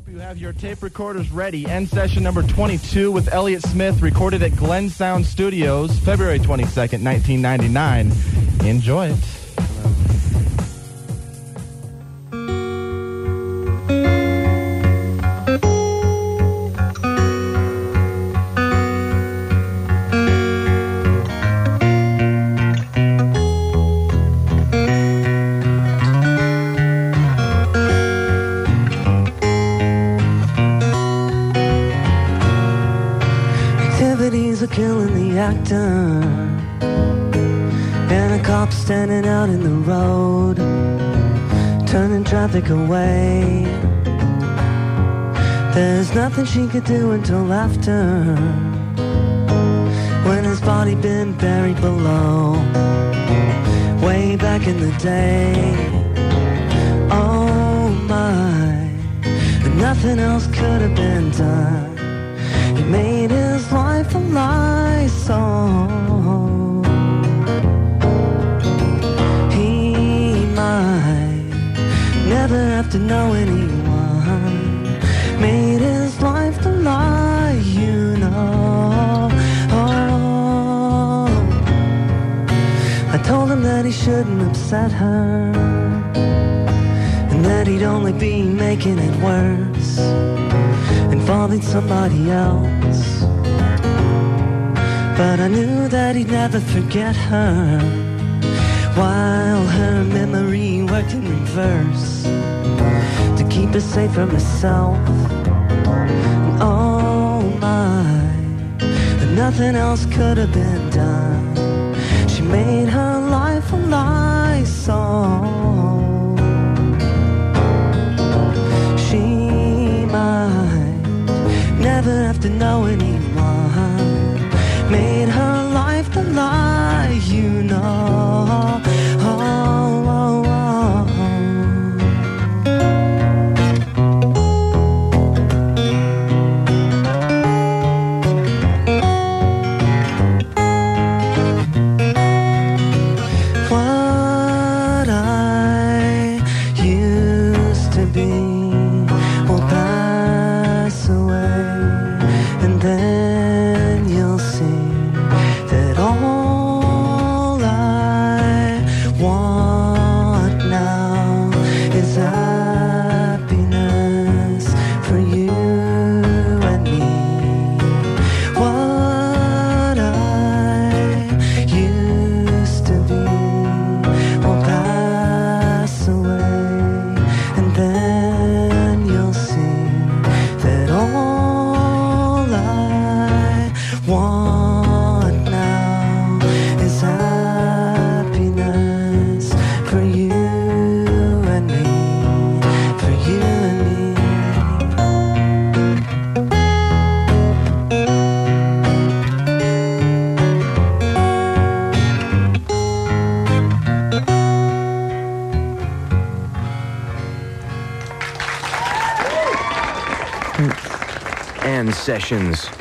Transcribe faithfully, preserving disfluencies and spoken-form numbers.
hope you have your tape recorders ready. End session number twenty-two with Elliott Smith, recorded at Glen Sound Studios, February twenty-second, nineteen ninety-nine. Enjoy it. Activities are killing the actor, and a cop standing out in the road, turning traffic away. There's nothing she could do until after, when his body been buried below, way back in the day. Oh my, nothing else could have been done. He made his life a lie song. He might never have to know anyone. Made his life a lie, you know. Oh, I told him that he shouldn't upset her, and that he'd only be making it worse, involving somebody else. But I knew that he'd never forget her, while her memory worked in reverse to keep her safe from herself. And oh my, but nothing else could have been done. She made her life a lie song. She might never have to know anyone. Made her life the lie, you know. Oh, oh, what I used to be will pass away, and then you'll see that all I want now is happiness for you and me. What I used to be will pass away, and then you'll see that all I want now is happiness for you and me, for you and me. And Sessions.